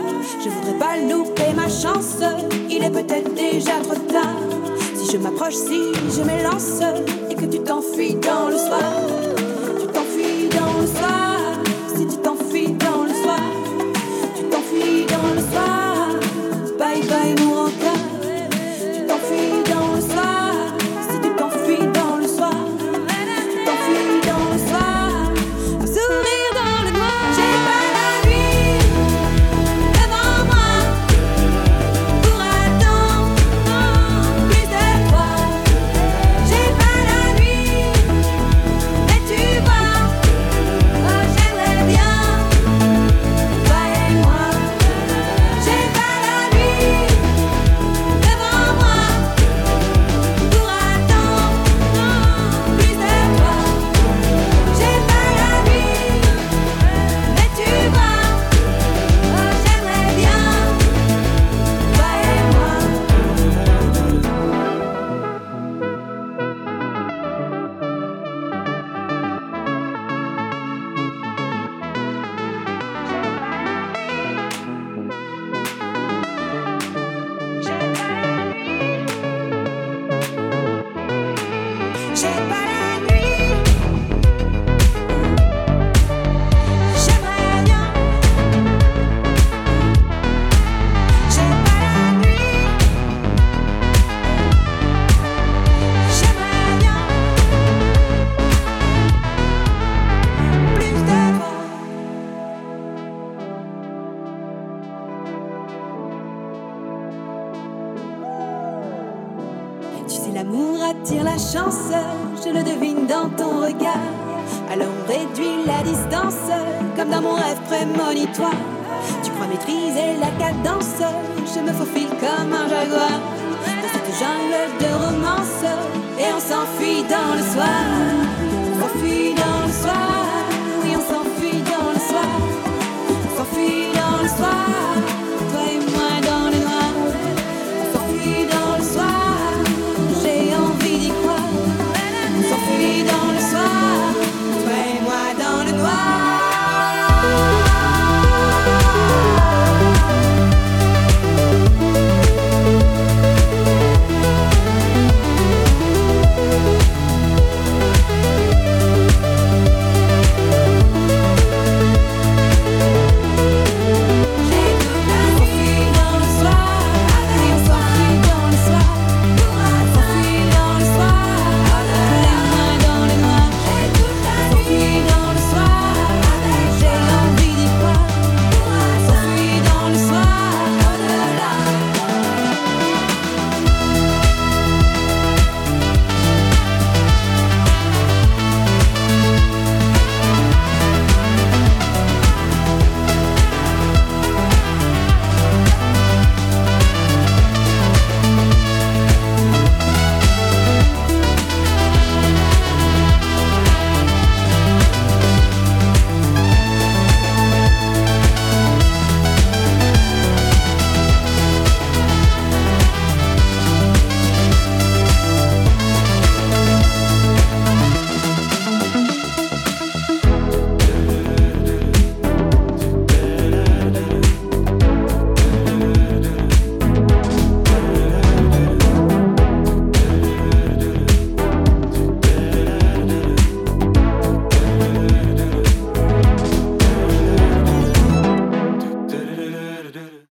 Je voudrais pas louper ma chance. Il est peut-être déjà trop tard. Si je m'approche, si je m'élance et que tu t'enfuis dans le soir, tu t'enfuis dans le soir. Si tu t'enfuis dans le soir, tu t'enfuis dans le soir. Bye bye mon rencard. Tu t'enfuis dans le soir. Si tu t'enfuis dans le soir, tu t'enfuis dans le soir. Un sourire dans le noir. J'ai pas la nuit devant moi pour attendre plus de toi. J'ai pas la nuit, mais tu vois, oh, j'aimerais bien toi et moi. J'ai pas la nuit devant moi pour attendre plus de toi. J'ai pas la nuit, mais tu vois, oh, j'aimerais bien toi et moi. J'ai pas la nuit, j'aimerais bien. J'ai pas la nuit, j'aimerais bien plus de toi. Tu sais, l'amour attire la chance, je le devine dans ton regard. Alors on réduit la distance, comme dans mon rêve prémonitoire. Tu crois maîtriser la cadence, je me faufile comme un jaguar dans cette jungle de romance, et on s'enfuit dans le soir. On s'enfuit dans le soir.